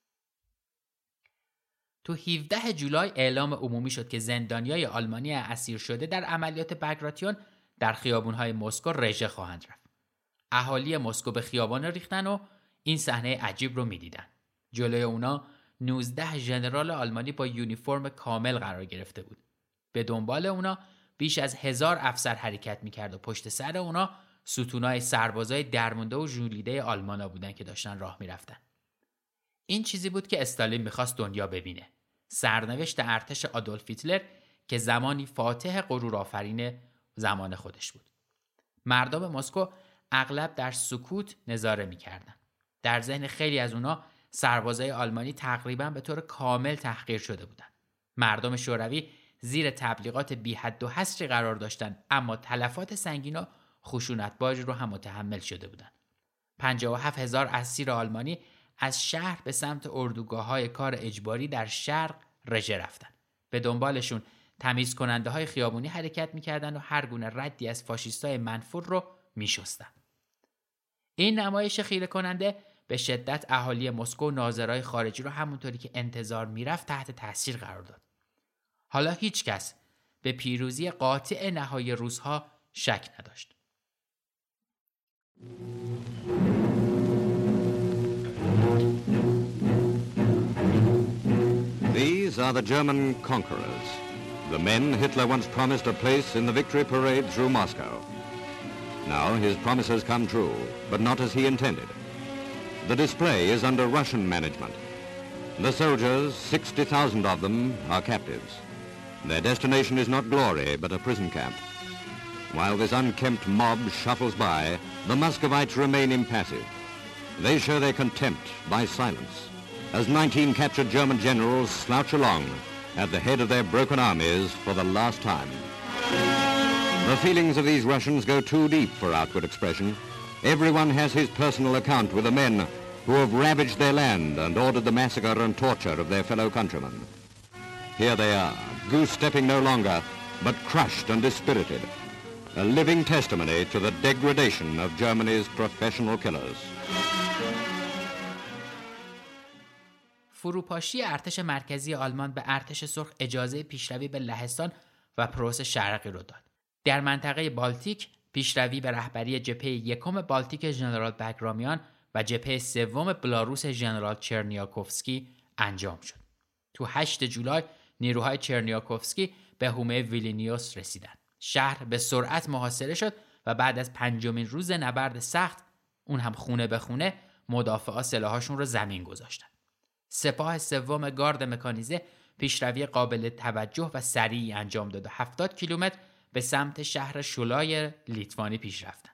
تو هفدهم جولای اعلام عمومی شد که زندانیای آلمانی اسیر شده در عملیات بگراتیون در خیابون‌های مسکو رژه خواهند رفت. اهالی مسکو به خیابان ریختن و این صحنه عجیب رو می‌دیدن. جلوی اونا نوزده ژنرال آلمانی با یونیفرم کامل قرار گرفته بود. به دنبال اونا بیش از هزار افسر حرکت می‌کرد و پشت سر اونا ستونای سربازای درمونده و ژولیده آلمانا بودن که داشتن راه می‌رفتن. این چیزی بود که استالین می‌خواست دنیا ببینه. سرنوشت ارتش آدولف هیتلر که زمانی فاتح غرورآفرین زمان خودش بود. مردم مسکو اغلب در سکوت نظاره می‌کردن. در ذهن خیلی از اونا سربازای آلمانی تقریباً به طور کامل تحقیر شده بودند. مردم شوروی زیر تبلیغات بی حد و حصری قرار داشتند، اما تلفات سنگین و خشونتباج رو هم متحمل شده بودند. پنجاه و هفت هزار اسیر آلمانی از شهر به سمت اردوگاه‌های کار اجباری در شرق رژه رفتند. به دنبالشون تمیز کننده های خیابونی حرکت می‌کردند و هر گونه ردی از فاشیستای منفور رو می‌شستند. این نمایش خیره کننده به شدت اهالی مسکو و ناظرای خارجی رو همونطوری که انتظار میرفت تحت تاثیر قرار داد. حالا هیچ کس به پیروزی قاطع نهایی روس‌ها شک نداشت. These are the German conquerors, the men Hitler once promised a place in the victory parade through Moscow. Now his promises come true, but not as he intended. The display is under Russian management. The soldiers, sixty thousand of them, are captives. Their destination is not glory, but a prison camp. While this unkempt mob shuffles by, the Muscovites remain impassive. They show their contempt by silence as nineteen captured German generals slouch along at the head of their broken armies for the last time. The feelings of these Russians go too deep for outward expression. Everyone has his personal account with the men who have ravaged their land and ordered the massacre and torture of their fellow countrymen. Here they are, goose-stepping no longer, but crushed and dispirited. A living testimony to the degradation of Germany's professional killers. فروپاشی ارتش مرکزی آلمان به ارتش سرخ اجازه پیشروی به لهستان و پروس شرقی رو داد. در منطقه بالتیک پیشروی به رهبری جبهه یکم بالتیک ژنرال بگرامیان و جبهه سوم بلاروس ژنرال چرنیاکوفسکی انجام شد. تو هشتم جولای نیروهای چرنیاکوفسکی به حومه ویلنیوس رسیدند. شهر به سرعت محاصره شد و بعد از پنجمین روز نبرد سخت، اون هم خونه به خونه، مدافعا سلاحاشون رو زمین گذاشتن. سپاه سوم گارد مکانیزه پیشروی قابل توجه و سریعی انجام داد و هفتاد کیلومتر به سمت شهر شولای لیتوانی پیش رفتن.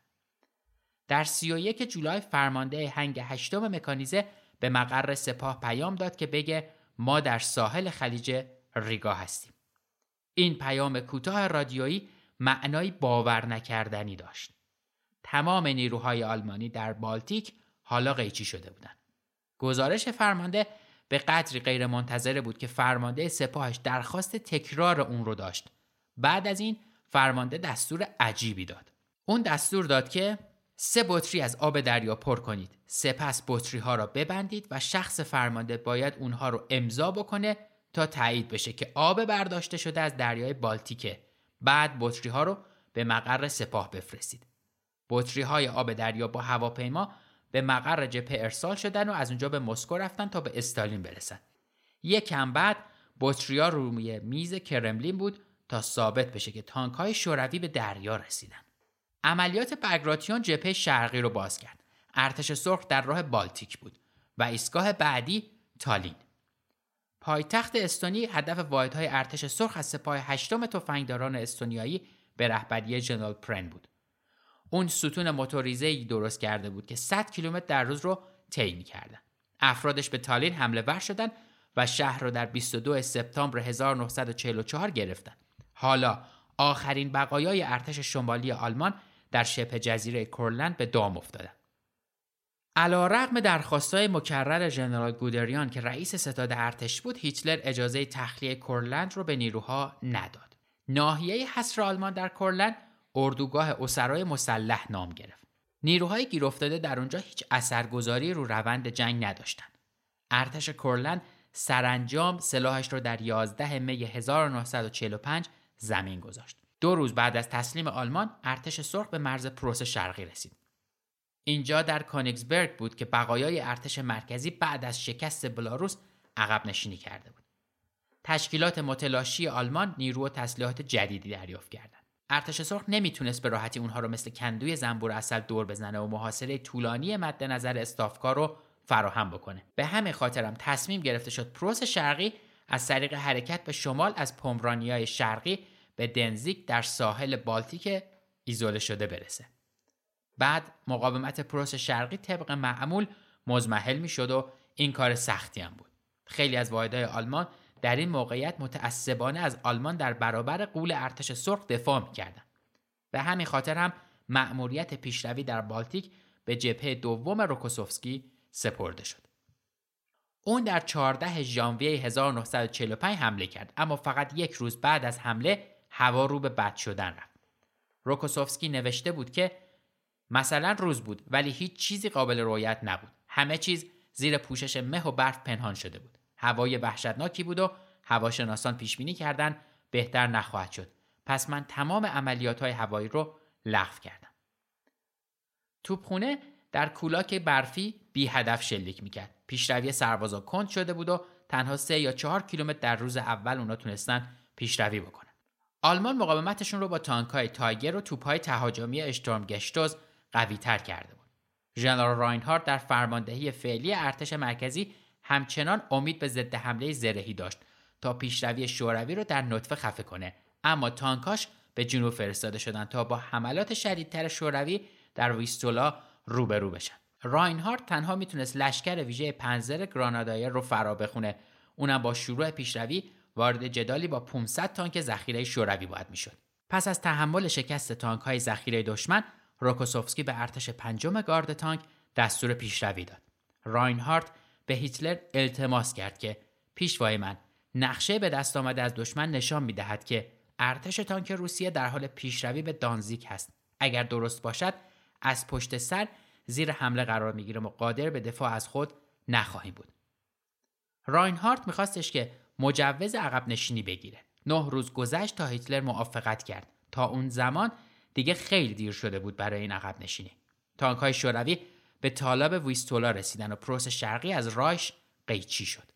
در سی و یک جولای فرمانده هنگ هشتم مکانیزه به مقر سپاه پیام داد که بگه ما در ساحل خلیج ریگا هستیم. این پیام کوتاه رادیویی معنای باور نکردنی داشت. تمام نیروهای آلمانی در بالتیک حالا قیچی شده بودند. گزارش فرمانده به قدری غیر منتظره بود که فرمانده سپاهش درخواست تکرار اون رو داشت. بعد از این فرمانده دستور عجیبی داد. اون دستور داد که سه بطری از آب دریا پر کنید. سپس بطری ها را ببندید و شخص فرمانده باید اونها رو امضا بکنه تا تایید بشه که آب برداشته شده از دریای بالتیکه. بعد بطری ها رو به مقر سپاه بفرستید. بطری های آب دریا با هواپیما به مقر جبهه ارسال شدن و از اونجا به مسکو رفتن تا به استالین برسن. یک کم بعد بطری‌ها روی میز کرملین بود تا ثابت بشه که تانک‌های شوروی به دریا رسیدن. عملیات بگراتیون جبهه شرقی رو باز کرد. ارتش سرخ در راه بالتیک بود و ایستگاه بعدی تالین. پایتخت استونی هدف واحدهای ارتش سرخ از سپاه هشتم تفنگداران استونیایی به رهبری ژنرال پرن بود. اون ستون موتوریزه‌ای درست کرده بود که صد کیلومتر در روز رو طی می‌کردن. افرادش به تالین حمله ور شدن و شهر رو در بیست و دوم سپتامبر هزار و نهصد و چهل و چهار گرفتن. حالا آخرین بقایای ارتش شمالی آلمان در شبه جزیره کورلند به دام افتادن. علی‌رغم درخواست‌های مکرر ژنرال گودریان که رئیس ستاد ارتش بود، هیتلر اجازه تخلیه کورلند رو به نیروها نداد. ناحیه حصر آلمان در کورلند اردوگاه اسرای مسلح نام گرفت. نیروهای گیر افتاده در اونجا هیچ اثرگذاری رو روند جنگ نداشتند. ارتش کورلند سرانجام سلاحش رو در یازدهم می هزار و نهصد و چهل و پنج زمین گذاشت. دو روز بعد از تسلیم آلمان، ارتش سرخ به مرز پروس شرقی رسید. اینجا در کونیگسبرگ بود که بقایای ارتش مرکزی بعد از شکست بلاروس عقب نشینی کرده بود. تشکیلات متلاشی آلمان نیرو و تسلیحات جدیدی دریافت کردند. ارتش سرخ نمیتونست به راحتی اونها رو مثل کندوی زنبور عسل دور بزنه و محاصره طولانی مد نظر استافکا رو فراهم بکنه. به همین خاطرم تصمیم گرفته شد پروس شرقی از طریق حرکت به شمال از پومرانیای شرقی به دنزیگ در ساحل بالتیک ایزوله شده برسه. بعد مقاومت پروس شرقی طبق معمول مزمحل میشد و این کار سختی هم بود. خیلی از واحدهای آلمان در این موقعیت متعصبانه از آلمان در برابر غول ارتش سرخ دفاع می‌کردند. به همین خاطر هم مأموریت پیشروی در بالتیک به جبهه دوم روکوسوفسکی سپرده شد. اون در چهاردهم ژانویه هزار و نهصد و چهل و پنج حمله کرد، اما فقط یک روز بعد از حمله هوا رو به بد شدن رفت. روکوسوفسکی نوشته بود که مثلا روز بود ولی هیچ چیزی قابل رؤیت نبود. همه چیز زیر پوشش مه و برف پنهان شده بود. هوای وحشتناکی بود و هواشناسان پیش بینی کردن بهتر نخواهد شد. پس من تمام عملیات‌های هوایی رو لغو کردم. توپخونه در کولاک برفی بی هدف شلیک میکرد. پیشروی سربازا کند شده بود و تنها سه یا چهار کیلومتر در روز اول اونا تونستن پیشروی بکنن. آلمان مقاومتشون رو با تانک‌های تایگر و توپ‌های تهاجمی اشتورم گشتوز قوی‌تر کرده بود. ژنرال راینهارد در فرماندهی فعلی ارتش مرکزی همچنان امید به ضد حمله زرهی داشت تا پیشروی شوروی رو در نطفه خفه کنه، اما تانکاش به جنوب فرستاده شدن تا با حملات شدیدتر شوروی در ویستولا روبرو بشن. راینهارت تنها میتونست لشکر ویژه پنزر گرانادایر رو فرا بخونه. اونم با شروع پیشروی وارد جدالی با پانصد تانک ذخیره شوروی باید میشد. پس از تحمل شکست تانک‌های ذخیره دشمن، روکوسوفسکی به ارتش پنجم گارد تانک دستور پیشروی داد. راینهارت به هیتلر التماس کرد که پیشوای من، نقشه به دست آمده از دشمن نشان می‌دهد که ارتش تانک روسیه در حال پیشروی به دانزیگ هست. اگر درست باشد از پشت سر زیر حمله قرار می‌گیریم و قادر به دفاع از خود نخواهیم بود. راینهارت می‌خواستش که مجوز عقب نشینی بگیره. نه روز گذشت تا هیتلر موافقت کرد. تا اون زمان دیگه خیلی دیر شده بود برای این عقب نشینی. تانک‌های شوروی به تالاب ویستولا رسیدن و پروس شرقی از رایش قیچی شد.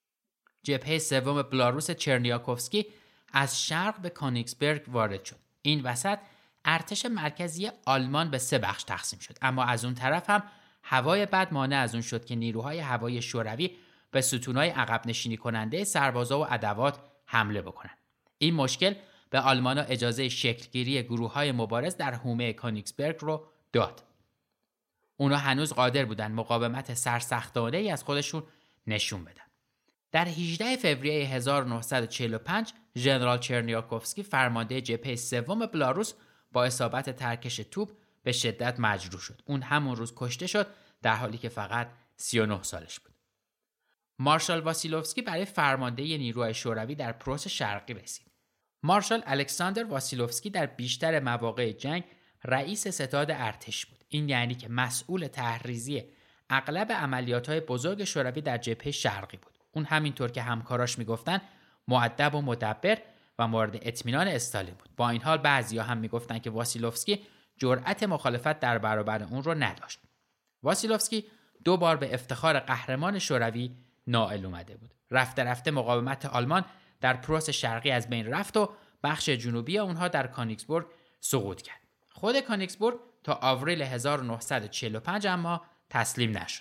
جبهه سوم بلاروس چرنیاکوفسکی از شرق به کانیگسبرگ وارد شد. این وسط ارتش مرکزی آلمان به سه بخش تقسیم شد، اما از اون طرف هم هوای بد مانع از اون شد که نیروهای هوایی شوروی به ستونهای عقب نشینی کننده سربازا و ادوات حمله بکنن. این مشکل به آلمان‌ها اجازه شکلگیری گروه‌های مبارز در حومه کانیگسبرگ رو داد. اونا هنوز قادر بودن مقاومت سرسختانه‌ای از خودشون نشون بدن. در هجدهم فوریه هزار و نهصد و چهل و پنج ژنرال چرنیاکوفسکی فرمانده جبهه سوم بلاروس با اصابت ترکش توپ به شدت مجروح شد. اون همون روز کشته شد در حالی که فقط سی و نه سالش بود. مارشال واسیلوفسکی برای فرماندهی نیروهای شوروی در پروس شرقی رسید. مارشال الکساندر واسیلوفسکی در بیشتر مواقع جنگ رئیس ستاد ارتش بود. این یعنی که مسئول تحریزی اغلب عملیات‌های بزرگ شوروی در جبهه شرقی بود. اون همینطور که همکاراش میگفتن مؤدب و مدبر و مورد اطمینان استالین بود. با این حال بعضیا هم میگفتن که واسیلوفسکی جرأت مخالفت در برابر اون رو نداشت. واسیلوفسکی دو بار به افتخار قهرمان شوروی نائل اومده بود. رفته رفته مقاومت آلمان در پروس شرقی از بین رفت و بخش جنوبی اونها در کانیگسبورگ سقوط کرد. خود کانیگسبورگ تا آوریل هزار و نهصد و چهل و پنج اما تسلیم نشد.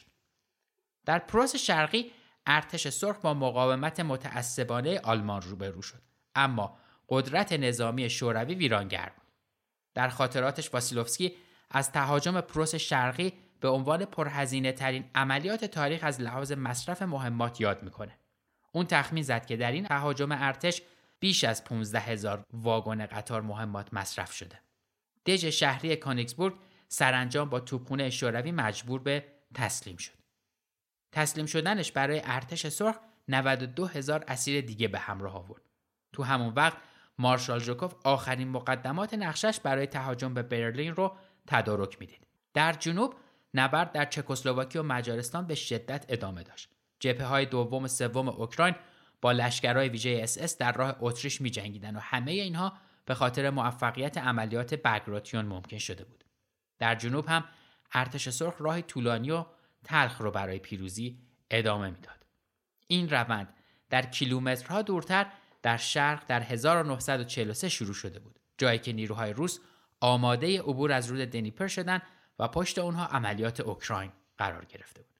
در پروس شرقی ارتش سرخ با مقاومت متعصبانه آلمان روبرو شد، اما قدرت نظامی شوروی ویرانگر بود. در خاطراتش واسیلوفسکی از تهاجم پروس شرقی به عنوان پرهزینه ترین عملیات تاریخ از لحاظ مصرف مهمات یاد میکنه. اون تخمین زد که در این تهاجم ارتش بیش از پانزده هزار واگن قطار مهمات مصرف شده. دژ شهری کانیگسبورگ سرانجام با توپخانه شوروی مجبور به تسلیم شد. تسلیم شدنش برای ارتش سرخ نود و دو هزار اسیر دیگه به همراه آورد. تو همون وقت مارشال ژوکوف آخرین مقدمات نقشش برای تهاجم به برلین رو تدارک میدید. در جنوب نبرد در چکسلواکی و مجارستان به شدت ادامه داشت. جبهه‌های دوم و سوم اوکراین با لشکرهای ویژه اس اس در راه اتریش می‌جنگیدند و همه اینها به خاطر موفقیت عملیات بگراتیون ممکن شده بود. در جنوب هم ارتش سرخ راهی طولانی و تلخ رو برای پیروزی ادامه میداد. این روند در کیلومترها دورتر در شرق در هزار و نهصد و چهل و سه شروع شده بود، جایی که نیروهای روس آماده عبور از رود دنیپر شدند و پشت اونها عملیات اوکراین قرار گرفته بود.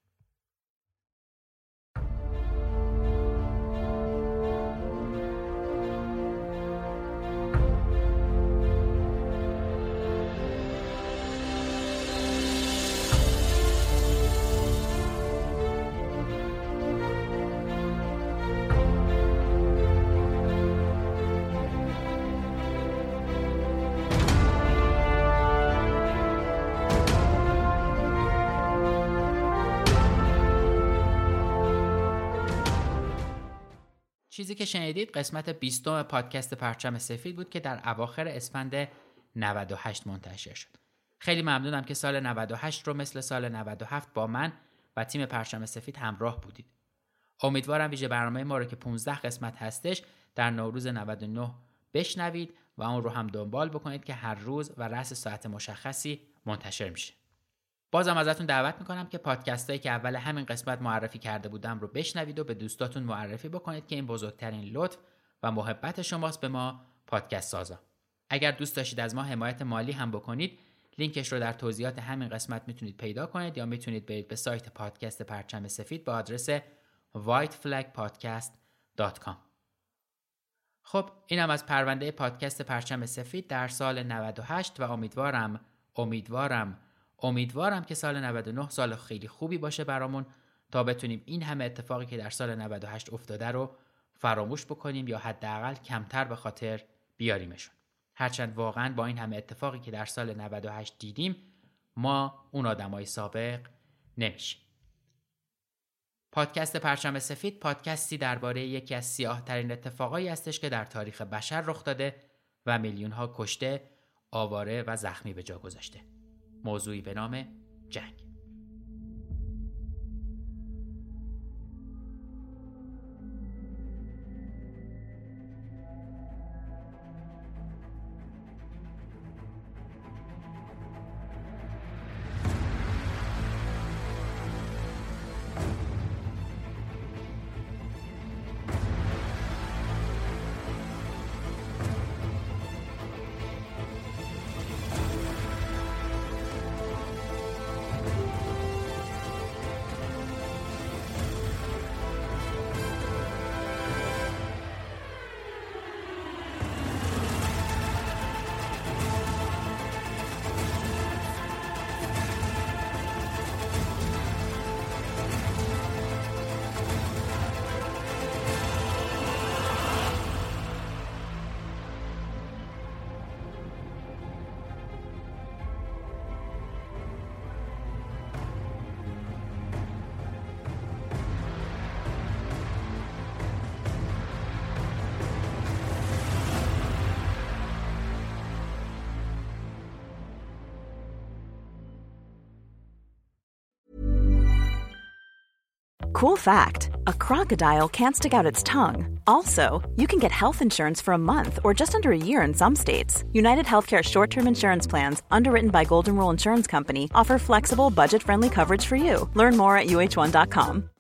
چیزی که شنیدید قسمت بیستم پادکست پرچم سفید بود که در اواخر اسفند نود و هشت منتشر شد. خیلی ممنونم که سال نود و هشت رو مثل سال نود و هفت با من و تیم پرچم سفید همراه بودید. امیدوارم ویژه برنامه ما رو که پانزده قسمت هستش در نوروز نود و نه بشنوید و اون رو هم دنبال بکنید که هر روز و رأس ساعت مشخصی منتشر میشه. بازم ازتون دعوت میکنم که پادکستایی که اول همین قسمت معرفی کرده بودم رو بشنوید و به دوستاتون معرفی بکنید که این بزرگترین لطف و محبت شماست به ما پادکست سازا. اگر دوست داشتید از ما حمایت مالی هم بکنید، لینکش رو در توضیحات همین قسمت میتونید پیدا کنید یا میتونید برید به سایت پادکست پرچم سفید با آدرس white flag podcast dot com. خب اینم از پرونده پادکست پرچم سفید در سال نود و هشت و امیدوارم امیدوارم امیدوارم که سال نود و نه سال خیلی خوبی باشه برامون تا بتونیم این همه اتفاقی که در سال نود و هشت افتاده رو فراموش بکنیم یا حداقل کمتر به خاطر بیاریمشون. هرچند واقعا با این همه اتفاقی که در سال نود و هشت دیدیم ما اون آدمای سابق نمیشیم. پادکست پرچم سفید پادکستی درباره یکی از سیاه‌ترین اتفاقایی هستش که در تاریخ بشر رخ داده و میلیون‌ها کشته، آواره و زخمی به جا گذاشته. موضوعی به نام جنگ. Cool fact, a crocodile can't stick out its tongue. Also, you can get health insurance for a month or just under a year in some states. United Healthcare short-term insurance plans, underwritten by Golden Rule Insurance Company, offer flexible, budget-friendly coverage for you. Learn more at U H one dot com.